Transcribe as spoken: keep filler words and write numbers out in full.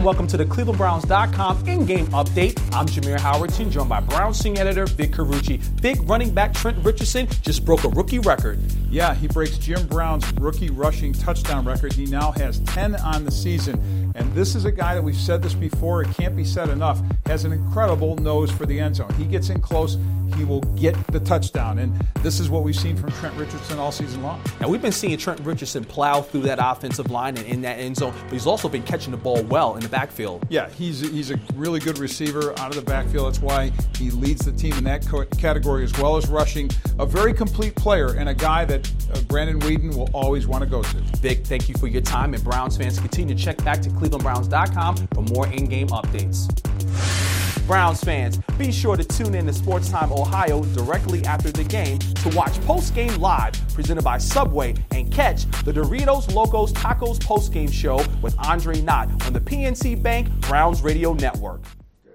welcome to the Cleveland Browns dot com in-game update. I'm Jameer Howardson, joined by Browns senior editor Vic Carucci. Vic, running back Trent Richardson just broke a rookie record. Yeah, he breaks Jim Brown's rookie rushing touchdown record. He now has ten on the season. And this is a guy that we've said this before, it can't be said enough, has an incredible nose for the end zone. He gets in close, he will get the touchdown. And this is what we've seen from Trent Richardson all season long. Now, we've been seeing Trent Richardson plow through that offensive line and in that end zone, but he's also been catching the ball well in the backfield. Yeah, he's he's a really good receiver out of the backfield. That's why he leads the team in that co- category as well as rushing. A very complete player and a guy that uh, Brandon Weeden will always want to go to. Vic, thank you for your time, and Browns fans continue to check back to Cleveland Browns dot com for more in-game updates. Browns fans, be sure to tune in to Sports Time Ohio directly after the game to watch Post Game Live, presented by Subway, and catch the Doritos Locos Tacos Post Game Show with Andre Knott on the P N C Bank Browns Radio Network.